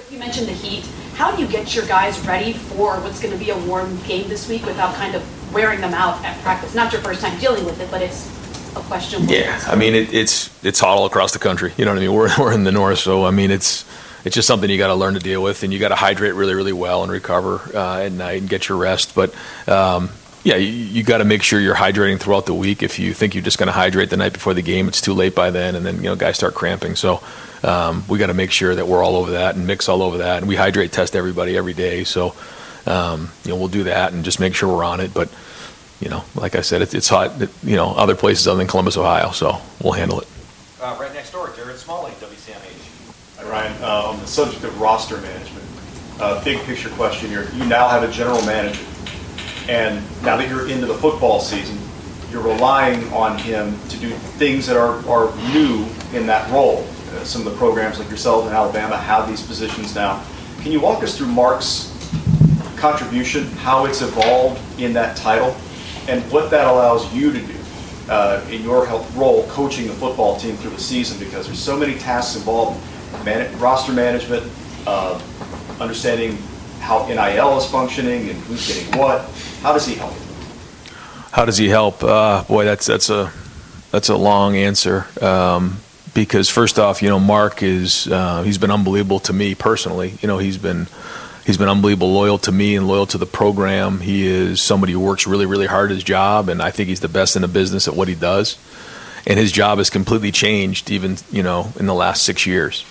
You mentioned the heat. How do you get your guys ready for what's going to be a warm game this week without kind of wearing them out at practice? Not your first time dealing with it, but it's a question. Yeah, I mean, it's hot all across the country. You know what I mean? We're in the north, so I mean, it's just something you got to learn to deal with, and you got to hydrate really, really well and recover at night and get your rest. But yeah, you got to make sure you're hydrating throughout the week. If you think you're just going to hydrate the night before the game, it's too late by then, and then guys start cramping. So we got to make sure that we're all over that and mix all over that, and we hydrate test everybody every day. So we'll do that and just make sure we're on it. But like I said, it's hot. Other places other than Columbus, Ohio, so we'll handle it. Right next door, Jared Smalley, WCMH. Hi, Ryan. On the subject of roster management, big picture question here. You now have a general manager. And now that you're into the football season, you're relying on him to do things that are new in that role. Some of the programs like yourselves in Alabama have these positions now. Can you walk us through Mark's contribution, how it's evolved in that title, and what that allows you to do in your role coaching the football team through the season? Because there's so many tasks involved, roster management, understanding how NIL is functioning and who's getting what. How does he help? How does he help? Boy, that's a long answer. Because first off, Mark is he's been unbelievable to me personally. He's been unbelievable loyal to me and loyal to the program. He is somebody who works really, really hard at his job, and I think he's the best in the business at what he does. And his job has completely changed, even in the last 6 years.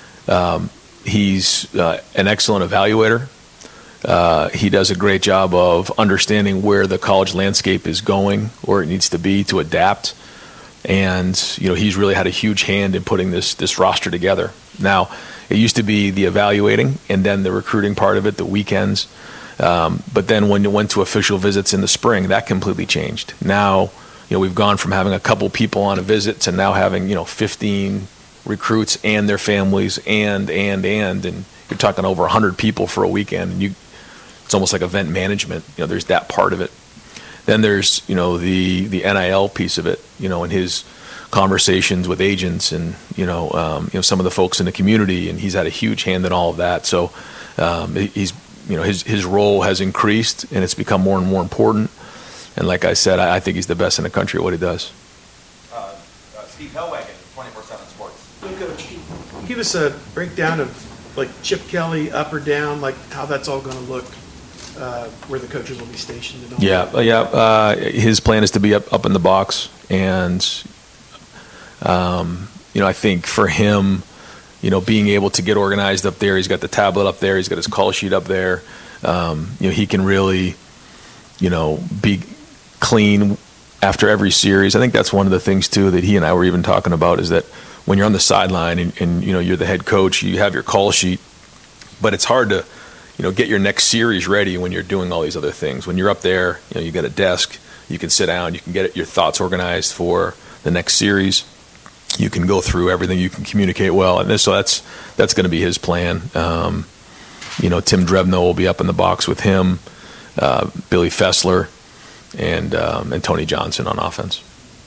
He's an excellent evaluator. He does a great job of understanding where the college landscape is going, where it needs to be to adapt. And, he's really had a huge hand in putting this roster together. Now, it used to be the evaluating and then the recruiting part of it, the weekends. But then when you went to official visits in the spring, that completely changed. Now, we've gone from having a couple people on a visit to now having, 15 recruits and their families and you're talking over 100 people for a weekend. And it's almost like event management. There's that part of it. Then there's, the NIL piece of it, and his conversations with agents and, some of the folks in the community, and he's had a huge hand in all of that. So his role has increased, and it's become more and more important. And like I said, I think he's the best in the country at what he does. Steve Hellwagon, 24/7 Sports. Hey, Coach, can you give us a breakdown of, like, Chip Kelly, up or down, like how that's all going to look? Where the coaches will be stationed and all. Yeah. His plan is to be up in the box, and I think for him, being able to get organized up there, he's got the tablet up there, he's got his call sheet up there. He can really, be clean after every series. I think that's one of the things too that he and I were even talking about is that when you're on the sideline and you're the head coach, you have your call sheet, but it's hard to get your next series ready when you're doing all these other things. When you're up there, you got a desk, you can sit down, you can get your thoughts organized for the next series. You can go through everything, you can communicate well, and so that's going to be his plan. Tim Drebno will be up in the box with him, Billy Fessler, and Tony Johnson on offense.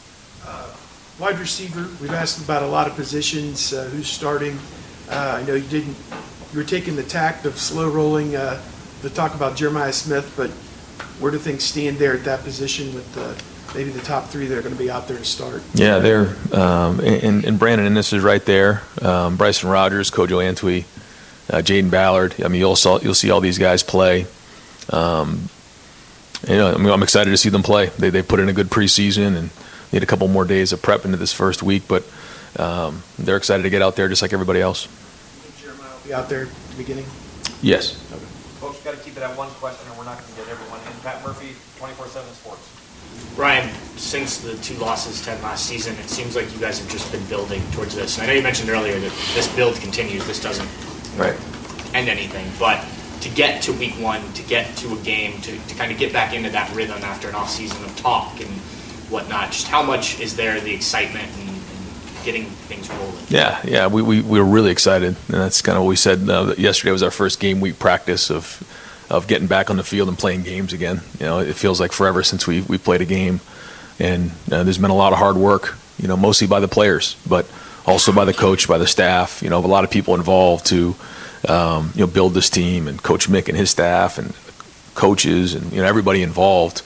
Wide receiver, we've asked about a lot of positions, who's starting. I know you were taking the tact of slow rolling the talk about Jeremiah Smith, but where do things stand there at that position with maybe the top three that are going to be out there to start? Yeah, they're and Brandon Innes is right there. Bryson Rogers, Kojo Antwi, Jaden Ballard. I mean, you'll see all these guys play. I'm excited to see them play. They put in a good preseason and need a couple more days of prep into this first week, but they're excited to get out there just like everybody else. Be out there at the beginning? Yes. Okay. Folks, got to keep it at one question, or we're not going to get everyone in. Pat Murphy, 24/7 Sports. Ryan, since the 2 losses to end last season, it seems like you guys have just been building towards this. And I know you mentioned earlier that this build continues. This doesn't end anything. But to get to week 1, to get to a game, to kind of get back into that rhythm after an off season of talk and whatnot, just how much is there the excitement and getting things rolling? Yeah, we were really excited, and that's kind of what we said. Yesterday was our first game week practice of getting back on the field and playing games again. It feels like forever since we played a game, and there's been a lot of hard work. Mostly by the players, but also by the coach, by the staff. A lot of people involved to build this team, and Coach Mick and his staff and coaches and everybody involved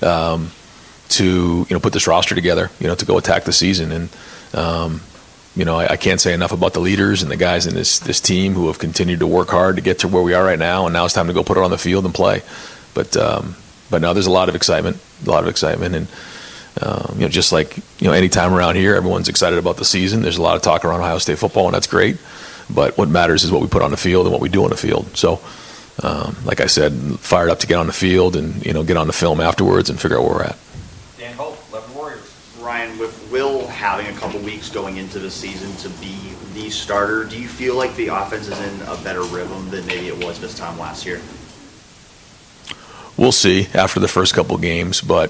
to put this roster together, to go attack the season. And I can't say enough about the leaders and the guys in this team who have continued to work hard to get to where we are right now. And now it's time to go put it on the field and play. But no, there's a lot of excitement, and just like any time around here, everyone's excited about the season. There's a lot of talk around Ohio State football, and that's great. But what matters is what we put on the field and what we do on the field. So, like I said, fired up to get on the field and get on the film afterwards and figure out where we're at. Dan Hope, Lebanon Warriors. Ryan, with Will having a couple weeks going into the season to be the starter, do you feel like the offense is in a better rhythm than maybe it was this time last year? We'll see after the first couple games, but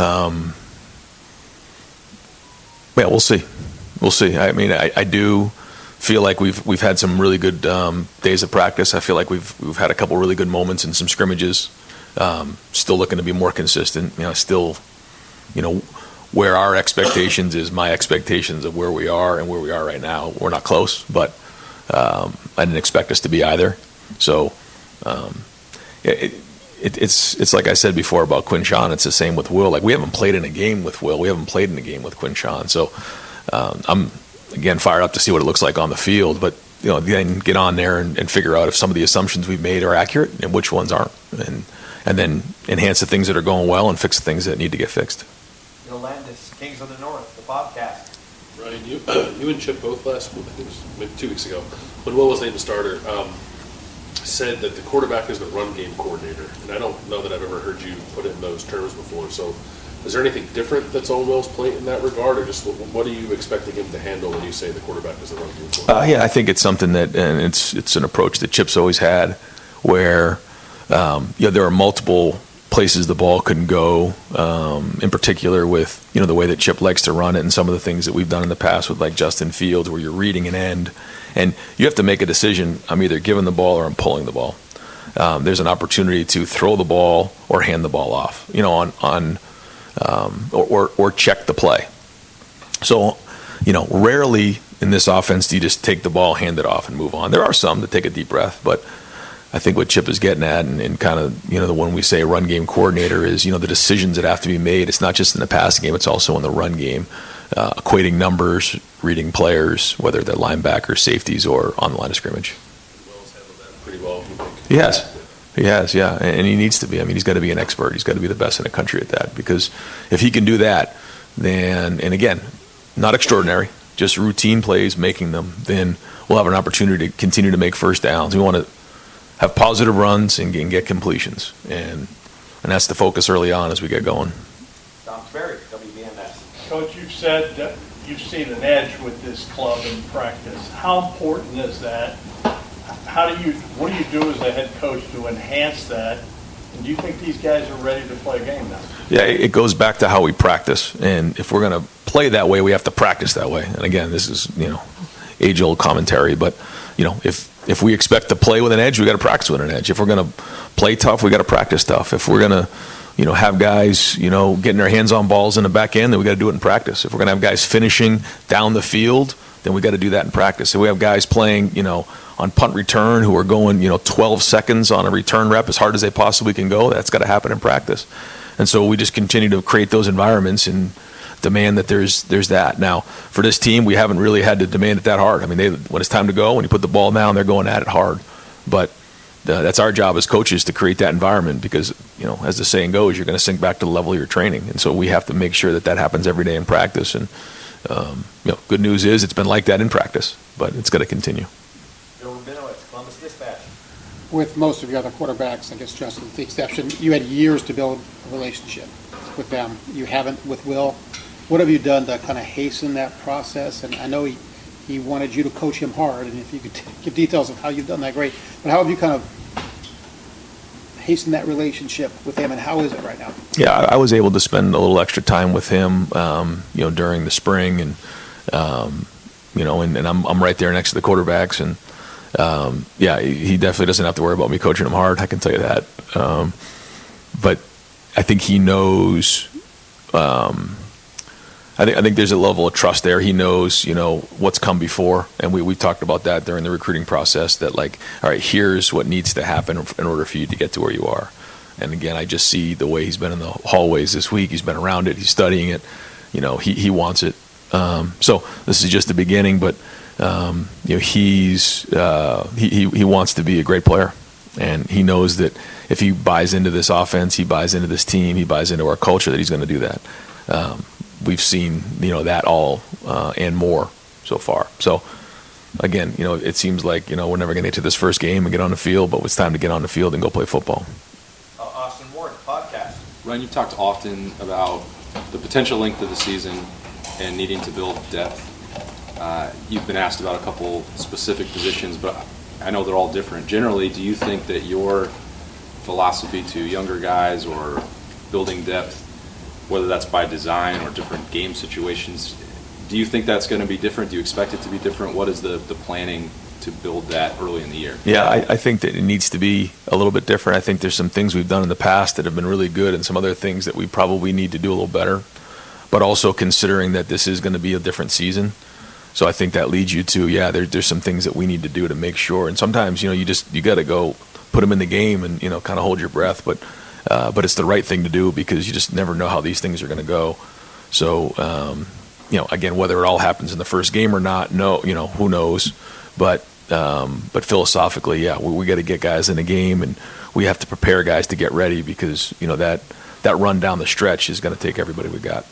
we'll see. We'll see. I mean, I do feel like we've had some really good days of practice. I feel like we've had a couple really good moments in some scrimmages. Still looking to be more consistent. Still, where our expectations is my expectations of where we are and where we are right now. We're not close, but I didn't expect us to be either. So it's like I said before about Quinshon. It's the same with Will. Like, we haven't played in a game with Will. We haven't played in a game with Quinshon. So I'm again fired up to see what it looks like on the field. But then get on there and figure out if some of the assumptions we've made are accurate and which ones aren't, and then enhance the things that are going well and fix the things that need to get fixed. Bill Landis, Kings of the North, the Bobcats. Ryan, you and Chip both I think it was maybe 2 weeks ago, when Will was named the starter, said that the quarterback is the run game coordinator. And I don't know that I've ever heard you put it in those terms before. So is there anything different that's on Will's plate in that regard, or just what are you expecting him to handle when you say the quarterback is the run game coordinator? Yeah, I think it's something that, and it's an approach that Chip's always had, where there are multiple places the ball can go, in particular with the way that Chip likes to run it, and some of the things that we've done in the past with like Justin Fields, where you're reading an end and you have to make a decision. I'm either giving the ball or I'm pulling the ball. There's an opportunity to throw the ball or hand the ball off, or check the play. So, rarely in this offense do you just take the ball, hand it off, and move on. There are some that take a deep breath, but I think what Chip is getting at, and kind of, the one we say run game coordinator is, the decisions that have to be made. It's not just in the passing game, it's also in the run game, equating numbers, reading players, whether they're linebackers, safeties, or on the line of scrimmage. Will's handled that pretty well, you think? He has, yeah, and he needs to be. I mean, he's got to be an expert. He's got to be the best in the country at that, because if he can do that, then, and again, not extraordinary, just routine plays, making them, then we'll have an opportunity to continue to make first downs. We want to have positive runs and get completions, and that's the focus early on as we get going. Tom Sperry, WBNS. Coach, you've said that you've seen an edge with this club in practice. How important is that? What do you do as a head coach to enhance that? And do you think these guys are ready to play a game now? Yeah, it goes back to how we practice, and if we're going to play that way, we have to practice that way. And again, this is age-old commentary, but if we expect to play with an edge, we got to practice with an edge. If we're going to play tough, we got to practice tough. If we're going to have guys getting their hands on balls in the back end, then we got to do it in practice. If we're going to have guys finishing down the field, then we got to do that in practice. If we have guys playing on punt return who are going 12 seconds on a return rep as hard as they possibly can go, that's got to happen in practice. And so we just continue to create those environments and demand that there's that. Now, for this team, we haven't really had to demand it that hard. I mean, when it's time to go, when you put the ball down, they're going at it hard. But that's our job as coaches to create that environment, because, as the saying goes, you're going to sink back to the level of your training. And so we have to make sure that happens every day in practice. And, good news is it's been like that in practice, but it's going to continue. Bill Rabinowitz, Columbus Dispatch. With most of your other quarterbacks, I guess Justin with the exception, you had years to build a relationship with them. You haven't with Will. What have you done to kind of hasten that process? And I know he wanted you to coach him hard, and if you could give details of how you've done that, great. But how have you kind of hastened that relationship with him, and how is it right now? Yeah, I was able to spend a little extra time with him, during the spring, and and I'm right there next to the quarterbacks, and he definitely doesn't have to worry about me coaching him hard. I can tell you that. But I think he knows I think there's a level of trust there. He knows, what's come before, and we talked about that during the recruiting process. That like, all right, here's what needs to happen in order for you to get to where you are. And again, I just see the way he's been in the hallways this week. He's been around it. He's studying it. He wants it. So this is just the beginning, but he wants to be a great player, and he knows that if he buys into this offense, he buys into this team, he buys into our culture, that he's going to do that. We've seen that all and more so far. So again, it seems like we're never going to get to this first game and get on the field, but it's time to get on the field and go play football. Austin Ward, podcast. Ryan, you've talked often about the potential length of the season and needing to build depth. You've been asked about a couple specific positions, but I know they're all different. Generally, do you think that your philosophy to younger guys or building depth, whether that's by design or different game situations, do you think that's going to be different? Do you expect it to be different? What is the planning to build that early in the year? Yeah, I think that it needs to be a little bit different. I think there's some things we've done in the past that have been really good and some other things that we probably need to do a little better, but also considering that this is going to be a different season. So I think that leads you to, there's some things that we need to do to make sure. And sometimes, you got to go put them in the game and, kind of hold your breath. But it's the right thing to do because you just never know how these things are going to go. So, again, whether it all happens in the first game or not, who knows? But philosophically, we got to get guys in the game, and we have to prepare guys to get ready because, that run down the stretch is going to take everybody we got.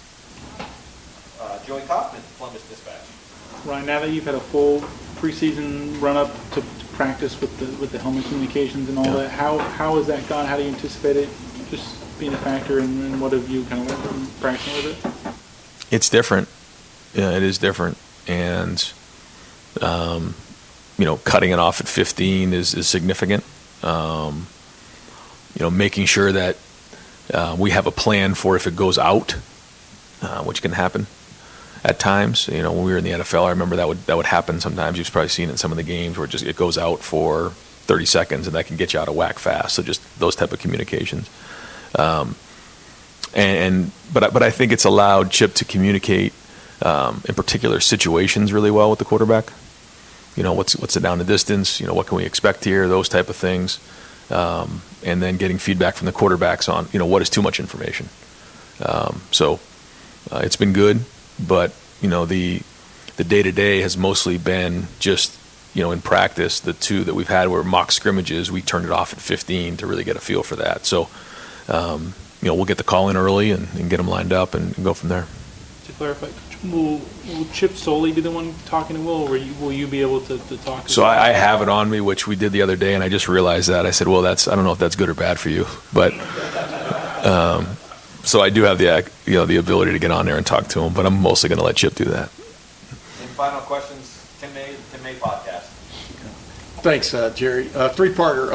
Joey Kaufman, Columbus Dispatch. Ryan, now that you've had a full preseason run-up to practice with the helmet communications and all that, how has that gone? How do you anticipate it just being a factor, and what have you kind of learned from practicing with it? It's different. Yeah, it is different. And, cutting it off at 15 is significant. Making sure that we have a plan for if it goes out, which can happen at times. When we were in the NFL, I remember that would happen sometimes. You've probably seen it in some of the games where it goes out for 30 seconds, and that can get you out of whack fast. So just those type of communications. But I think it's allowed Chip to communicate in particular situations really well with the quarterback. What's the down the distance? What can we expect here? Those type of things. And then getting feedback from the quarterbacks on, what is too much information. So it's been good, but, the day-to-day has mostly been just, in practice. The two that we've had were mock scrimmages. We turned it off at 15 to really get a feel for that. So, we'll get the call in early and get them lined up and go from there. To clarify, will Chip solely be the one talking to Will, or will you be able to talk? So I have it on me, which we did the other day, and I just realized that. I said, well, I don't know if that's good or bad for you, but so I do have the ability to get on there and talk to him, but I'm mostly going to let Chip do that. And final questions, Tim May podcast. Thanks, Jerry. Three-parter.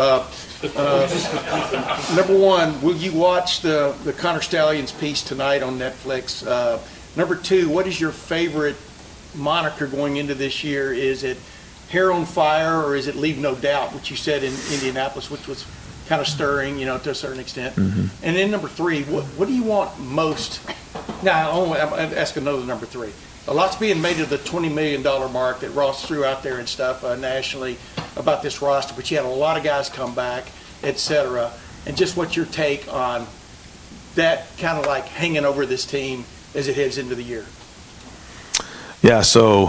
Number one, will you watch the Connor Stallions piece tonight on Netflix? Number two, what is your favorite moniker going into this year? Is it Hair on Fire, or is it Leave No Doubt, which you said in Indianapolis, which was kind of stirring, to a certain extent? Mm-hmm. And then number three, what do you want most? Now, I'm asking another number three. A lot's being made of the $20 million mark that Ross threw out there and stuff nationally about this roster, but you had a lot of guys come back, et cetera. And just what's your take on that kind of like hanging over this team as it heads into the year? Yeah, so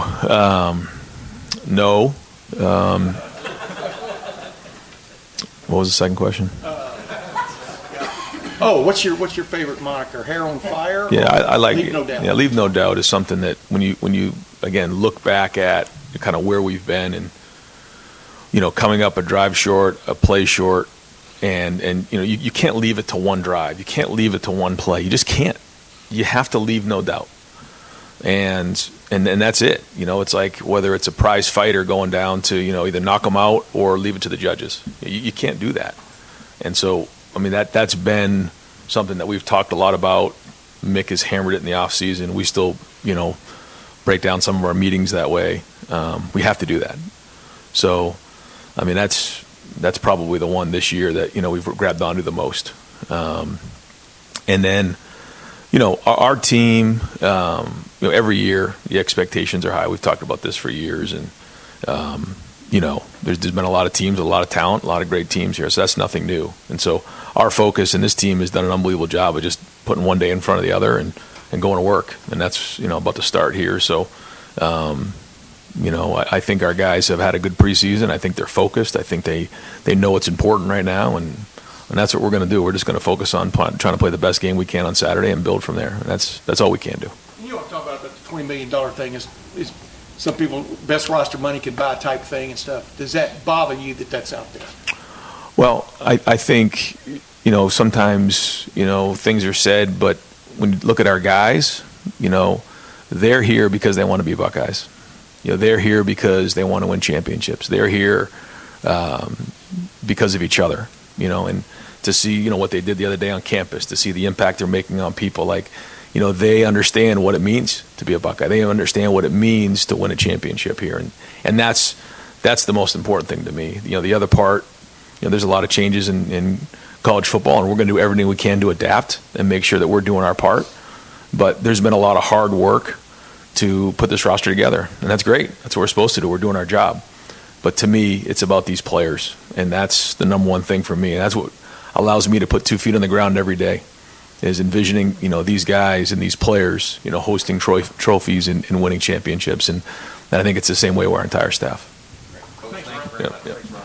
no. What was the second question? What's your favorite moniker? Hair on Fire? Yeah, I like Leave No Doubt. Yeah, Leave No Doubt is something that when you again look back at kind of where we've been and coming up a drive short, a play short, and you can't leave it to one drive. You can't leave it to one play. You just can't. You have to leave no doubt. And that's it. It's like whether it's a prize fighter going down to, either knock them out or leave it to the judges. You can't do that. And so, that's been something that we've talked a lot about. Mick has hammered it in the off season. We still, break down some of our meetings that way. We have to do that. So, that's probably the one this year that, we've grabbed onto the most. And then, Our team, every year the expectations are high. We've talked about this for years, and there's been a lot of teams, a lot of talent, a lot of great teams here. So that's nothing new. And so our focus, and this team has done an unbelievable job of just putting one day in front of the other and going to work. And that's about to start here. So, I think our guys have had a good preseason. I think they're focused. I think they know what's important right now, and that's what we're going to do. We're just going to focus on trying to play the best game we can on Saturday and build from there. And that's all we can do. You want to talk about the $20 million thing is some people, best roster money could buy type thing and stuff. Does that bother you that that's out there? Well, I think, sometimes, things are said, but when you look at our guys, they're here because they want to be Buckeyes. They're here because they want to win championships. They're here because of each other, and to see, what they did the other day on campus, to see the impact they're making on people. Like, they understand what it means to be a Buckeye. They understand what it means to win a championship here. And that's the most important thing to me. The other part, there's a lot of changes in college football, and we're going to do everything we can to adapt and make sure that we're doing our part. But there's been a lot of hard work to put this roster together, and that's great. That's what we're supposed to do. We're doing our job. But to me, it's about these players, and that's the number one thing for me. And that's what allows me to put 2 feet on the ground every day, is envisioning, these guys and these players, hosting trophies and winning championships. And I think it's the same way with our entire staff. Thank you very much. Yeah.